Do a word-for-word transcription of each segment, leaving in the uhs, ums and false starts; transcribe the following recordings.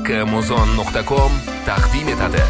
Kamozon nuqta com taqdim etadi.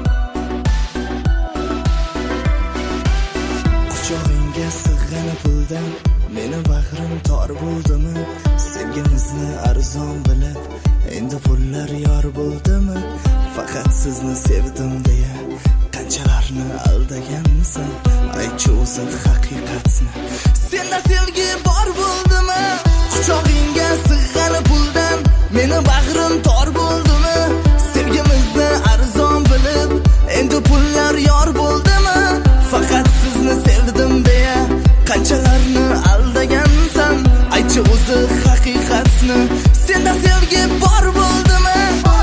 Quchog'ingga sig'gan puldan meni bag'rim tor bo'ldimi? Sevgimizni arzon bilib, endi pullar yor bo'ldimi? Faqat sizni sevdim deya qanchalarni aldagansan? Aytchi o'zi haqiqatni. Senda sevgi bor bo'ldimi? Quchog'ingga sig'gan puldan meni bag'rim tor bo'ldimi? Sevgimizni arzon bilib, endi pullar yor bo'ldimi? Faqat sizni sevdim deya qanchalarni aldagansan? Aytchi o'zi haqiqatni. Senda sevgi bor bo'ldimi?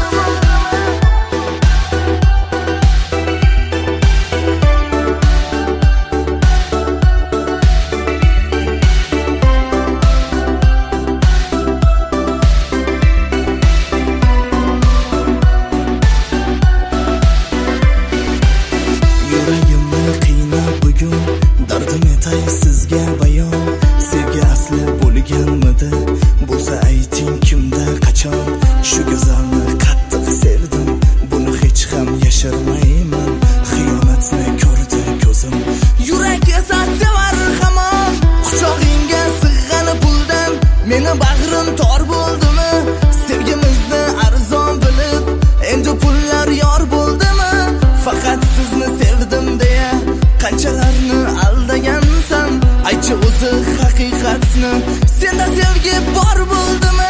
Sizga bayon, sevgi asli bo'lganmidi? Bo'lsa ayting kimda, qachon? Shu go'zalni qattiq sevdim, buni hech ham yashirmayman. Xiyonatni ko'rdi ko'zim, yurak esa sevar hamon. Quchog'ingga sig'gan puldan meni bag'rim tor bo'ldimi? Sevgimizni arzon bilib, endi pullar yor bo'ldimi? Faqat sizni sevdim deya qanchalarni aldagansan? Aytchi o'zi haqiqatni. Senda sevgi bor bo'ldimi?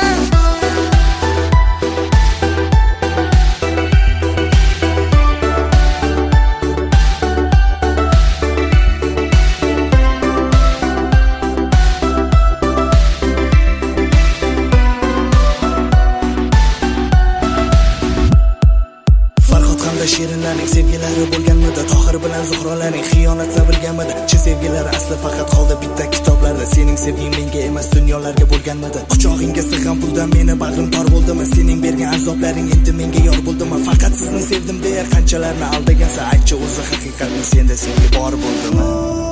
Shirinlarning sevgilari bo'lganmidi? Tohir bilan Zuhrolarning xiyonatni bilganmidi? Chi sevgilari asli faqat qoldi bitta kitoblarda. Sening sevging menga emas, dunyolarga bo'lganmidi? Quchog'ingga sig'gan puldan meni bag'rim tor bo'ldimi? Sening bergan azoblaring endi menga yor bo'ldimi? Faqat sizni sevdim deya qanchalarni aldagansan? Aytchi o'zi haqiqatni. Senda sevgi bor bo'ldimi?